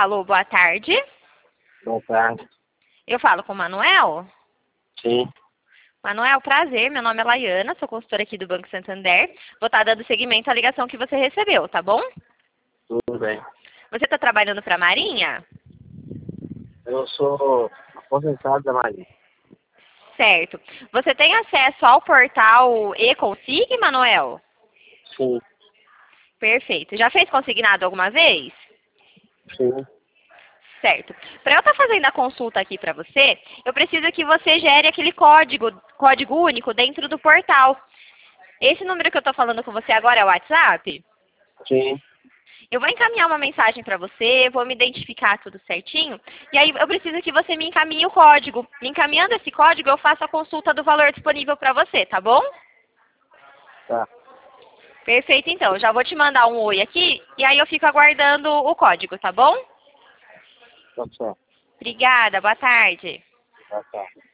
Alô, boa tarde. Boa tarde. Eu falo com o Manuel? Sim, Manuel, prazer. Meu nome é Laiana, sou consultora aqui do Banco Santander. Vou estar dando seguimento à ligação que você recebeu, tá bom? tudo bem. Você está trabalhando para a Marinha? Eu sou aposentado da Marinha. Certo. Você tem acesso ao portal e-Consig, Manuel? Sim, Perfeito. Já fez consignado alguma vez? sim. Certo. Para eu estar fazendo a consulta aqui para você, eu preciso que você gere aquele código único dentro do portal. Esse número que eu estou falando com você agora é o WhatsApp? Sim, Eu vou encaminhar uma mensagem para você, vou me identificar tudo certinho, e aí eu preciso que você me encaminhe o código. Me encaminhando esse código, eu faço a consulta do valor disponível para você, tá bom? tá. Perfeito, então. Já vou te mandar um oi aqui, e aí eu fico aguardando o código, tá bom? Tá certo. Obrigada, boa tarde. Tá certo.